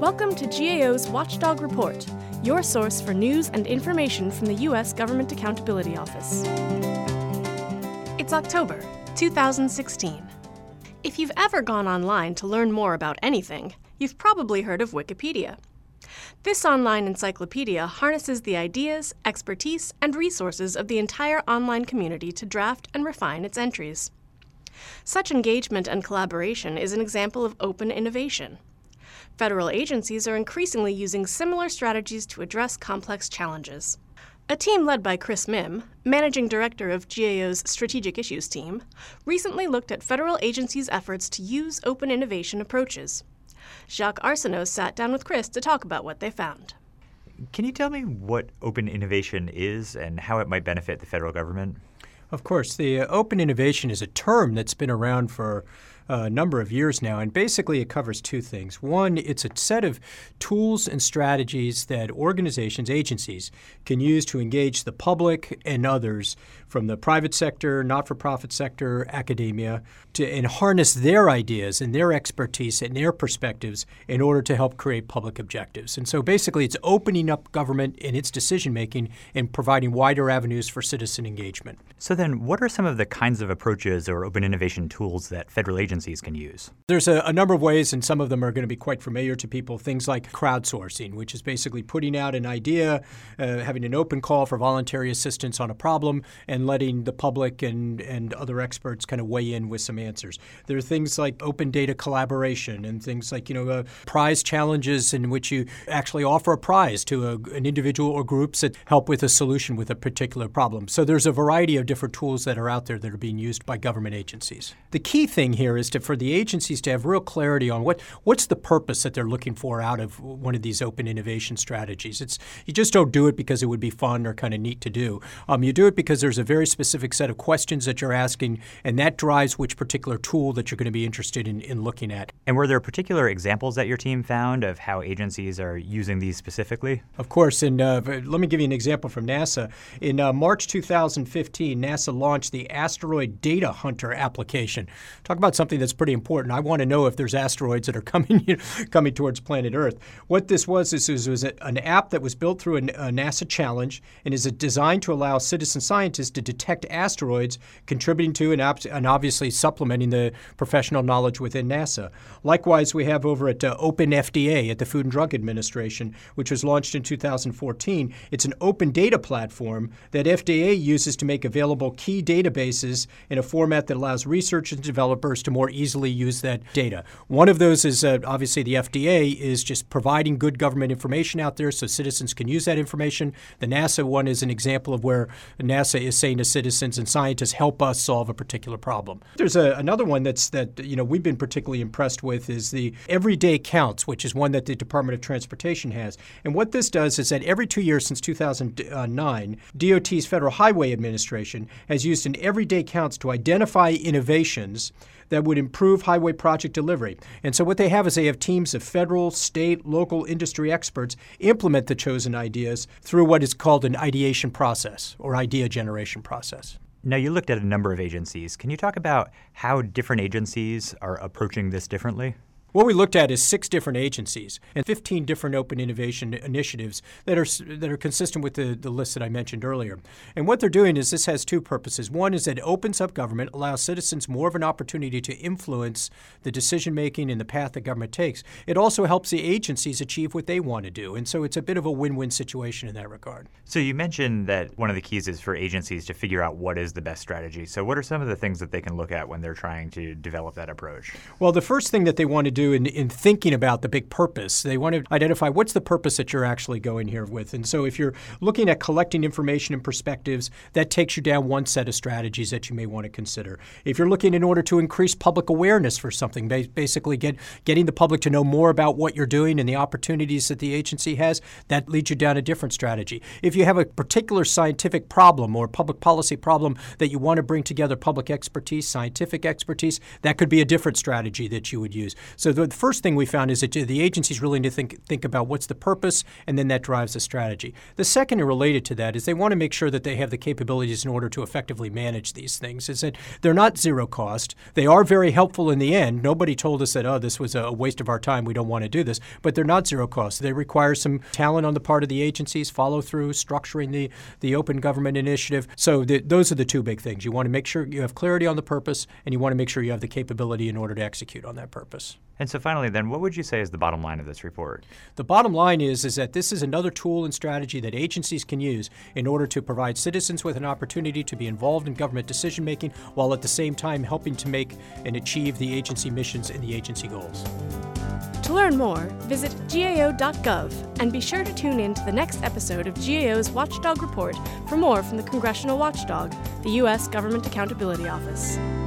Welcome to GAO's Watchdog Report, your source for news and information from the U.S. Government Accountability Office. It's October 2016. If you've ever gone online to learn more about anything, you've probably heard of Wikipedia. This online encyclopedia harnesses the ideas, expertise, and resources of the entire online community to draft and refine its entries. Such engagement and collaboration is an example of open innovation. Federal agencies are increasingly using similar strategies to address complex challenges. A team led by Chris Mihm, Managing Director of GAO's Strategic Issues team, recently looked at federal agencies' efforts to use open innovation approaches. Jacques Arsenault sat down with Chris to talk about what they found. Can you tell me what open innovation is and how it might benefit the federal government? Of course. The open innovation is a term that's been around for a number of years now, and basically it covers two things. One, it's a set of tools and strategies that organizations, agencies, can use to engage the public and others from the private sector, not-for-profit sector, academia, and harness their ideas and their expertise and their perspectives in order to help create public objectives. And so basically it's opening up government in its decision-making and providing wider avenues for citizen engagement. So then what are some of the kinds of approaches or open innovation tools that federal agencies can use? There's a number of ways, and some of them are going to be quite familiar to people. Things like crowdsourcing, which is basically putting out an idea, having an open call for voluntary assistance on a problem, and letting the public and other experts kind of weigh in with some answers. There are things like open data collaboration and things like, prize challenges in which you actually offer a prize to an individual or groups that help with a solution with a particular problem. So there's a variety of different tools that are out there that are being used by government agencies. The key thing here is for the agencies to have real clarity on what's the purpose that they're looking for out of one of these open innovation strategies. You just don't do it because it would be fun or kind of neat to do. You do it because there's a very specific set of questions that you're asking, and that drives which particular tool that you're going to be interested in looking at. And were there particular examples that your team found of how agencies are using these specifically? Of course, and let me give you an example from NASA. In March 2015, NASA launched the Asteroid Data Hunter application. Talk about something that's pretty important. I want to know if there's asteroids that are coming towards planet Earth. What this was an app that was built through a NASA challenge and is designed to allow citizen scientists to detect asteroids, contributing to and obviously supplementing the professional knowledge within NASA. Likewise, we have over at OpenFDA at the Food and Drug Administration, which was launched in 2014. It's an open data platform that FDA uses to make available key databases in a format that allows researchers and developers to more easily use that data. One of those is obviously the FDA is just providing good government information out there so citizens can use that information. The NASA one is an example of where NASA is saying to citizens and scientists, help us solve a particular problem. There's another one that we've been particularly impressed with is the Everyday Counts, which is one that the Department of Transportation has. And what this does is that every 2 years since 2009, DOT's Federal Highway Administration has used an Everyday Counts to identify innovations that would improve highway project delivery. And so what they have is they have teams of federal, state, local industry experts implement the chosen ideas through what is called an ideation process or idea generation process. Now, you looked at a number of agencies. Can you talk about how different agencies are approaching this differently? What we looked at is 6 different agencies and 15 different open innovation initiatives that are consistent with the list that I mentioned earlier. And what they're doing is this has two purposes. One is that it opens up government, allows citizens more of an opportunity to influence the decision-making and the path that government takes. It also helps the agencies achieve what they want to do. And so it's a bit of a win-win situation in that regard. So you mentioned that one of the keys is for agencies to figure out what is the best strategy. So what are some of the things that they can look at when they're trying to develop that approach? Well, the first thing that they want to do in thinking about the big purpose, they want to identify what's the purpose that you're actually going here with. And so if you're looking at collecting information and perspectives, that takes you down one set of strategies that you may want to consider. If you're looking in order to increase public awareness for something, basically getting the public to know more about what you're doing and the opportunities that the agency has, that leads you down a different strategy. If you have a particular scientific problem or public policy problem that you want to bring together public expertise, scientific expertise, that could be a different strategy that you would use. So the first thing we found is that the agencies really need to think about what's the purpose, and then that drives the strategy. The second related to that is they want to make sure that they have the capabilities in order to effectively manage these things, is that they're not zero cost. They are very helpful in the end. Nobody told us that, this was a waste of our time, we don't want to do this, but they're not zero cost. They require some talent on the part of the agencies, follow through, structuring the open government initiative. So those are the two big things. You want to make sure you have clarity on the purpose, and you want to make sure you have the capability in order to execute on that purpose. And so finally, then, what would you say is the bottom line of this report? The bottom line is that this is another tool and strategy that agencies can use in order to provide citizens with an opportunity to be involved in government decision-making while at the same time helping to make and achieve the agency missions and the agency goals. To learn more, visit gao.gov and be sure to tune in to the next episode of GAO's Watchdog Report for more from the Congressional Watchdog, the U.S. Government Accountability Office.